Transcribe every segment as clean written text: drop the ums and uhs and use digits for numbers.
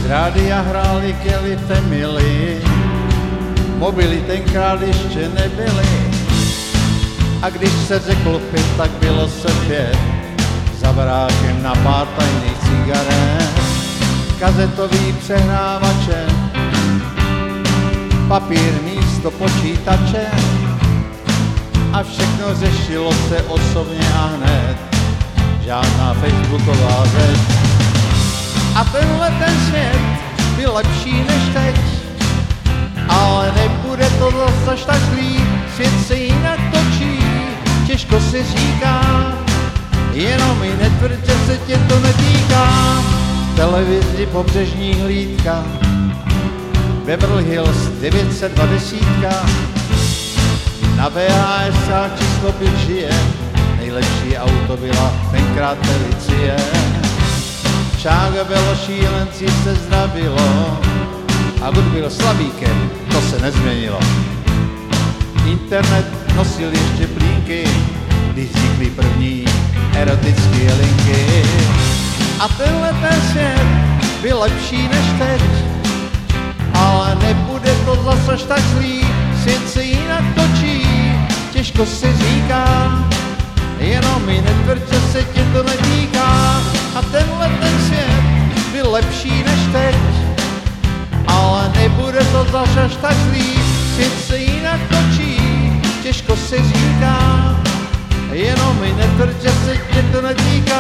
Z rádia hráli Kelly Family, mobily tenkrát ještě nebyly. A když se řekl 5, tak bylo se 5, za barákem na pár tajných cigaret, kazetový přehrávače, papír místo počítače a všechno řešilo se osobně a hned, žádná facebooková řeč. A tenhle ten svět byl lepší než teď, ale nebude to zase tak zlý, svět se jinak točí, těžko si říká, jenom mi netvrď, že se tě to netýká. V televizi pobřežní hlídka, Beverly Hills 920, na VHS číslo žije, nejlepší auto byla tenkrát Felicie. Čága bylo, šílenci se zdravilo a kdo byl slabíkem, to se nezměnilo. Internet nosil ještě plínky, když vznikly první erotické linky. A tenhle ten svět byl lepší než teď, ale nebude to zase tak zlý, svět se jinak točí, těžko si říká, jenom mi netvrď, že se tě to netýká. A tenhle ten svět byl lepší než teď, ale nebude to zase tak zlý, svět se jinak točí, těžko si říká, jenom mi netvrď, že se tě to netýká.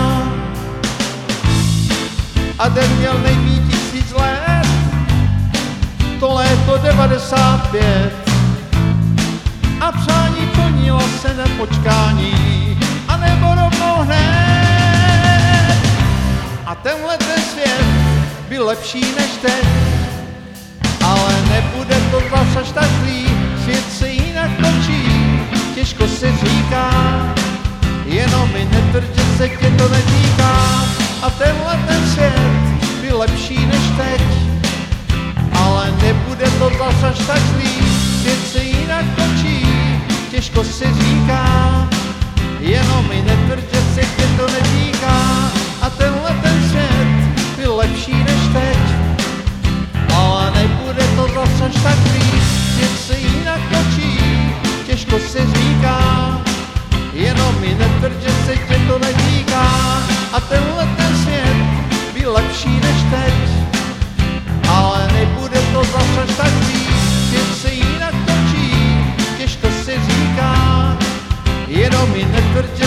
A den měl nejmít 1000 let, to léto 95, a přání plnilo se na počkání, a nebo rovnou hned. A tenhle ten svět byl lepší než teď, ale nebude to zase tak zlý, svět se jinak točí, těžko se říká, jenom mi netvrď, že se tě to netýká. A tenhle ten svět byl lepší než teď, ale nebude to zase tak zlý, svět se jinak točí, těžko se říká, jenom mi netvrď, že se tě to netýká. A tenhle ten svět byl lepší než teď, ale nebude to zase tak zlý, svět se jinak točí, těžko se říká, jenom mi netvrď, že se tě to netýká. A tenhle ten svět byl lepší než teď, ale nebude to zase tak zlý, svět se jinak točí, těžko se říká, jenom mi netvrď,